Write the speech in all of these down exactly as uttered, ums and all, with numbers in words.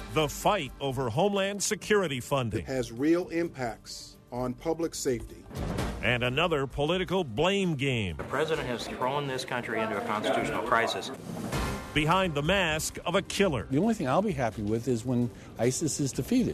The fight over Homeland Security funding. It has real impacts on public safety. And another political blame game. The president has thrown this country into a constitutional crisis. Behind the mask of a killer. The only thing I'll be happy with is when ISIS is defeated.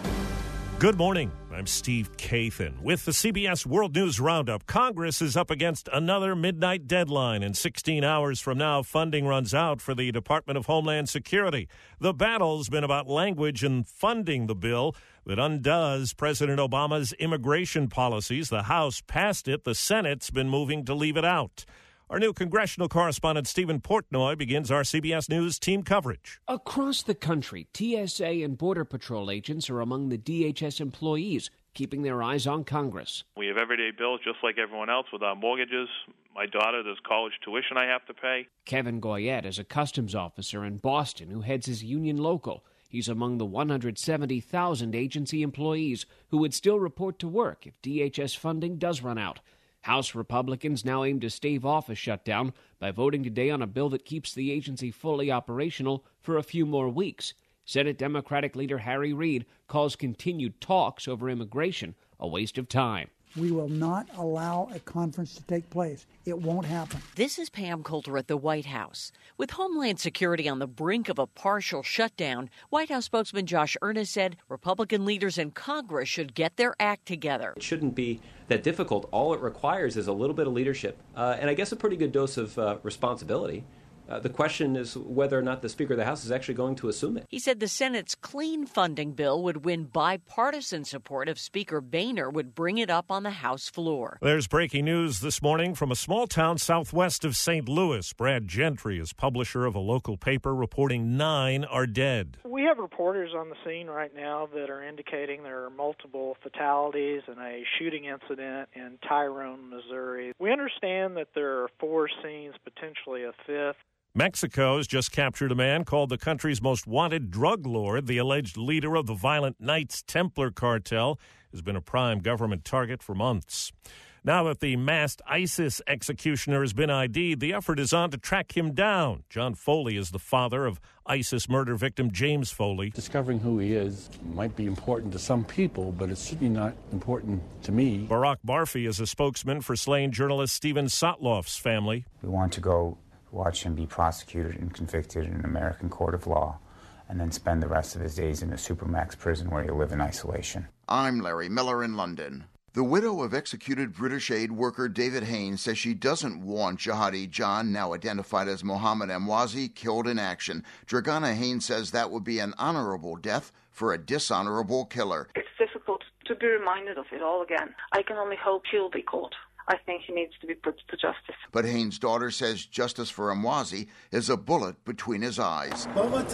Good morning. I'm Steve Kathan. With the C B S World News Roundup, Congress is up against another midnight deadline. In sixteen hours from now, funding runs out for the Department of Homeland Security. The battle's been about language and funding the bill that undoes President Obama's immigration policies. The House passed it. The Senate's been moving to leave it out. Our new congressional correspondent, Stephen Portnoy, begins our C B S News team coverage. Across the country, T S A and Border Patrol agents are among the D H S employees keeping their eyes on Congress. We have everyday bills just like everyone else with our mortgages. My daughter, there's college tuition I have to pay. Kevin Goyette is a customs officer in Boston who heads his union local. He's among the one hundred seventy thousand agency employees who would still report to work if D H S funding does run out. House Republicans now aim to stave off a shutdown by voting today on a bill that keeps the agency fully operational for a few more weeks. Senate Democratic leader Harry Reid calls continued talks over immigration a waste of time. We will not allow a conference to take place. It won't happen. This is Pam Coulter at the White House. With Homeland Security on the brink of a partial shutdown, White House spokesman Josh Earnest said Republican leaders in Congress should get their act together. It shouldn't be that difficult. All it requires is a little bit of leadership uh, and I guess a pretty good dose of uh, responsibility. Uh, the question is whether or not the Speaker of the House is actually going to assume it. He said the Senate's clean funding bill would win bipartisan support if Speaker Boehner would bring it up on the House floor. There's breaking news this morning from a small town southwest of Saint Louis. Brad Gentry is publisher of a local paper reporting nine are dead. We have reporters on the scene right now that are indicating there are multiple fatalities and a shooting incident in Tyrone, Missouri. We understand that there are four scenes, potentially a fifth. Mexico has just captured a man called the country's most wanted drug lord. The alleged leader of the violent Knights Templar cartel has been a prime government target for months. Now that the masked ISIS executioner has been I D'd, the effort is on to track him down. John Foley is the father of ISIS murder victim James Foley. Discovering who he is might be important to some people, but it's certainly not important to me. Barack Barfi is a spokesman for slain journalist Steven Sotloff's family. We want to go watch him be prosecuted and convicted in an American court of law, and then spend the rest of his days in a supermax prison where he'll live in isolation. I'm Larry Miller in London. The widow of executed British aid worker David Haines says she doesn't want jihadi John, now identified as Mohammed Emwazi, killed in action. Dragana Haines says that would be an honorable death for a dishonorable killer. It's difficult to be reminded of it all again. I can only hope he'll be caught. I think he needs to be put to justice. But Haines' daughter says justice for Emwazi is a bullet between his eyes.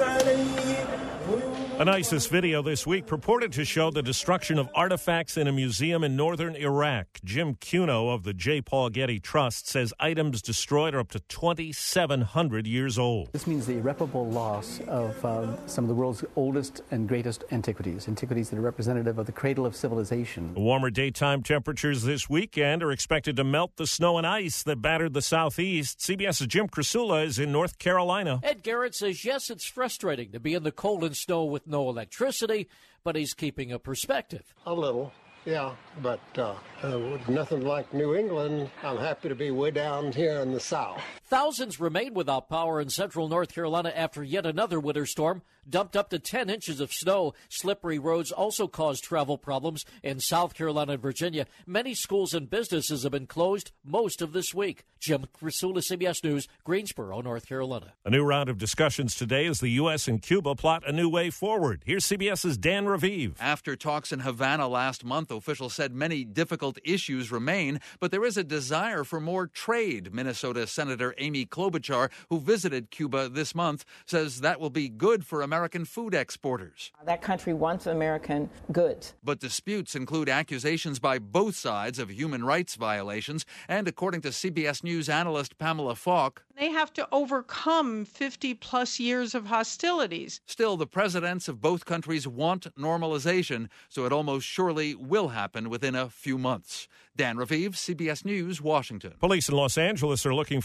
An ISIS video this week purported to show the destruction of artifacts in a museum in northern Iraq. Jim Cuno of the J. Paul Getty Trust says items destroyed are up to twenty-seven hundred years old. This means the irreparable loss of um, some of the world's oldest and greatest antiquities, antiquities that are representative of the cradle of civilization. Warmer daytime temperatures this weekend are expected to melt the snow and ice that battered the southeast. CBS's Jim Krasula is in North Carolina. Ed Garrett says, yes, it's frustrating to be in the cold and snow with no electricity, but he's keeping a perspective. A little, yeah, but uh, uh, with nothing like New England, I'm happy to be way down here in the south. Thousands remain without power in central North Carolina after yet another winter storm dumped up to ten inches of snow. Slippery roads also caused travel problems in South Carolina and Virginia. Many schools and businesses have been closed most of this week. Jim Krasula, C B S News, Greensboro, North Carolina. A new round of discussions today as the U S and Cuba plot a new way forward. Here's CBS's Dan Raviv. After talks in Havana last month, officials said many difficult issues remain, but there is a desire for more trade. Minnesota Senator Amy Klobuchar, who visited Cuba this month, says that will be good for American food exporters. That country wants American goods. But disputes include accusations by both sides of human rights violations, and according to C B S News analyst Pamela Falk, they have to overcome fifty plus years of hostilities. Still, the presidents of both countries want normalization, so it almost surely will happen within a few months. Dan Raviv, C B S News, Washington. Police in Los Angeles are looking for a drag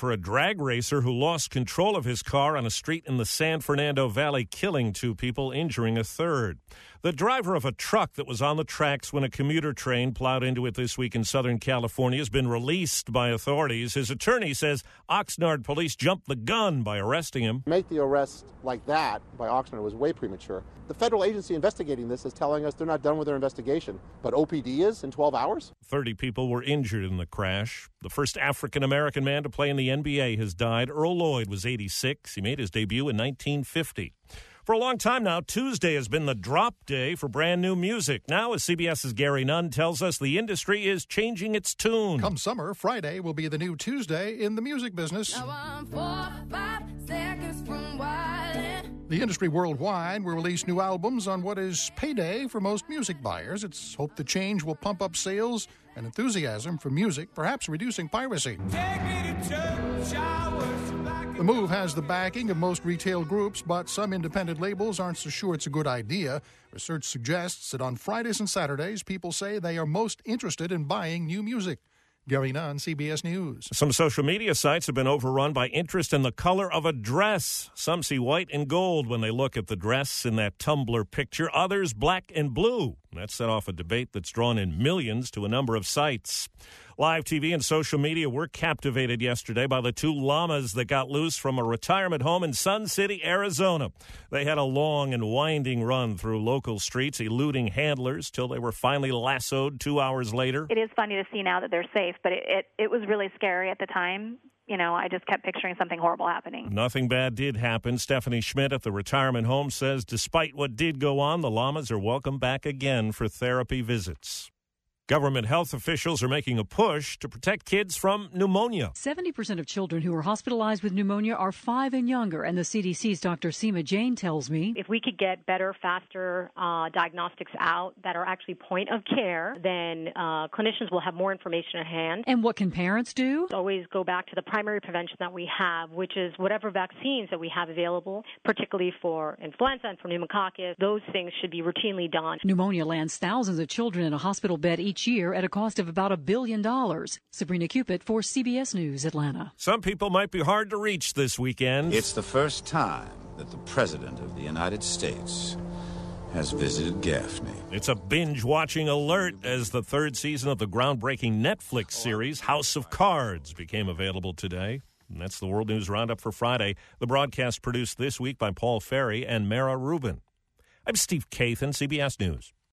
drag racer who lost control of his car on a street in the San Fernando Valley, killing two people, injuring a third. The driver of a truck that was on the tracks when a commuter train plowed into it this week in Southern California has been released by authorities. His attorney says Oxnard police jumped the gun by arresting him. Make the arrest like that by Oxnard was way premature. The federal agency investigating this is telling us they're not done with their investigation, but O P D is in twelve hours? thirty people were injured in the crash. The first African-American man to play in the N B A has died. Earl Lloyd was eighty-six. He made his debut in nineteen fifty. For a long time now, Tuesday has been the drop day for brand new music. Now, as CBS's Gary Nunn tells us, the industry is changing its tune. Come summer, Friday will be the new Tuesday in the music business. Now I'm four, five seconds from wildin'. The industry worldwide will release new albums on what is payday for most music buyers. It's hoped the change will pump up sales and enthusiasm for music, perhaps reducing piracy. Take me to church, I worship like The move has the backing of most retail groups, but some independent labels aren't so sure it's a good idea. Research suggests that on Fridays and Saturdays, people say they are most interested in buying new music. Gary Nunn, C B S News. Some social media sites have been overrun by interest in the color of a dress. Some see white and gold when they look at the dress in that Tumblr picture. Others black and blue. That set off a debate that's drawn in millions to a number of sites. Live T V and social media were captivated yesterday by the two llamas that got loose from a retirement home in Sun City, Arizona. They had a long and winding run through local streets, eluding handlers, till they were finally lassoed two hours later. It is funny to see now that they're safe, but it, it, it was really scary at the time. You know, I just kept picturing something horrible happening. Nothing bad did happen. Stephanie Schmidt at the retirement home says despite what did go on, the llamas are welcome back again for therapy visits. Government health officials are making a push to protect kids from pneumonia. seventy percent of children who are hospitalized with pneumonia are five and younger, and the C D C's Doctor Seema Jain tells me if we could get better, faster uh, diagnostics out that are actually point of care, then uh, clinicians will have more information at hand. And what can parents do? Always go back to the primary prevention that we have, which is whatever vaccines that we have available, particularly for influenza and for pneumococcus. Those things should be routinely done. Pneumonia lands thousands of children in a hospital bed each year at a cost of about a billion dollars. Sabrina Cupid for C B S News, Atlanta. Some people might be hard to reach this weekend. It's the first time that the President of the United States has visited Gaffney. It's a binge-watching alert as the third season of the groundbreaking Netflix series House of Cards became available today. And that's the World News Roundup for Friday. The broadcast produced this week by Paul Ferry and Mara Rubin. I'm Steve Kathan, C B S News.